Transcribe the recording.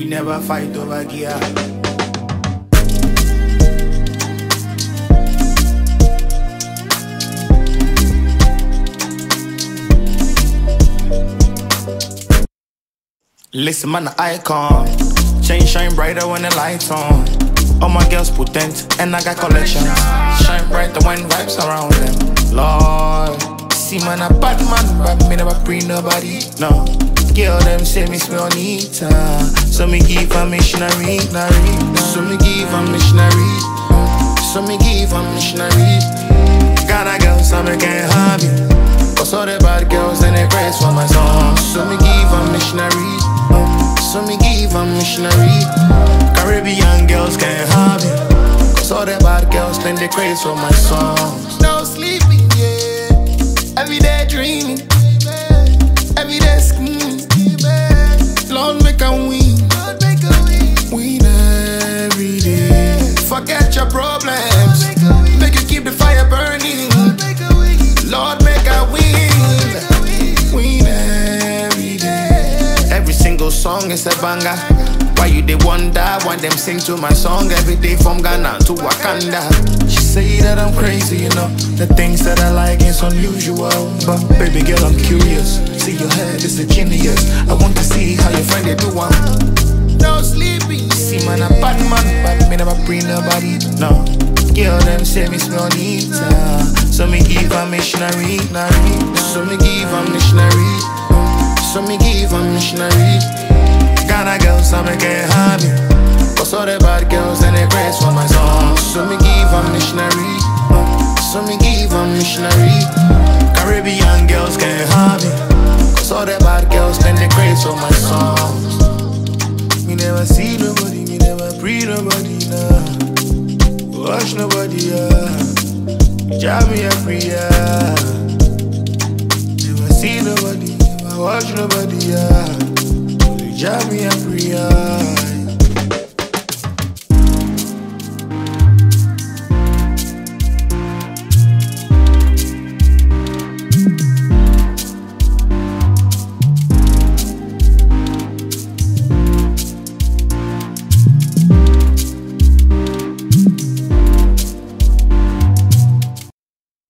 never fight over gear. Listen, man, the icon. Chain shine brighter when the lights on. All my girls potent, and I got collections. Shine brighter when vibes around them. Lord, see, man, a bad man, but me never bring nobody. No, girl, them say me smell neat. So me give a missionary. So me give a missionary. So me give a missionary. Ghana girls, so me can't have you. Cause all the bad girls, and they praise for my song. So me give a missionary. So me give a missionary. Caribbean girls can't have it. Cause all the bad girls then they craze for my songs. No sleeping, yeah. Every day dreaming. Every day scheming. Lord make a win. Win every day. Forget your problems. Make you keep the fire burning. Lord make a win. Win every day. Every single song is a banger. Why you they wonder? Why them sing to my song every day from Ghana to Wakanda? She say that I'm crazy, you know. The things that I like is unusual. But baby girl, I'm curious. See your head is a genius. I want to see how your friend they do one. No sleeping. See man, a bad man, but me never bring nobody. No, girl, them say me smell neat. So me give a missionary. So me give a missionary. So me give a missionary. Ghana girls, so me can't have you. Cause all the bad girls, and they praise for my song. So me give a missionary. So me give a missionary. Caribbean girls can't have you. Cause all the bad girls, then they praise for my songs. Me never see nobody, me never breathe nobody, nah. Watch nobody, job me every year. Never see nobody, never watch nobody, job me every year.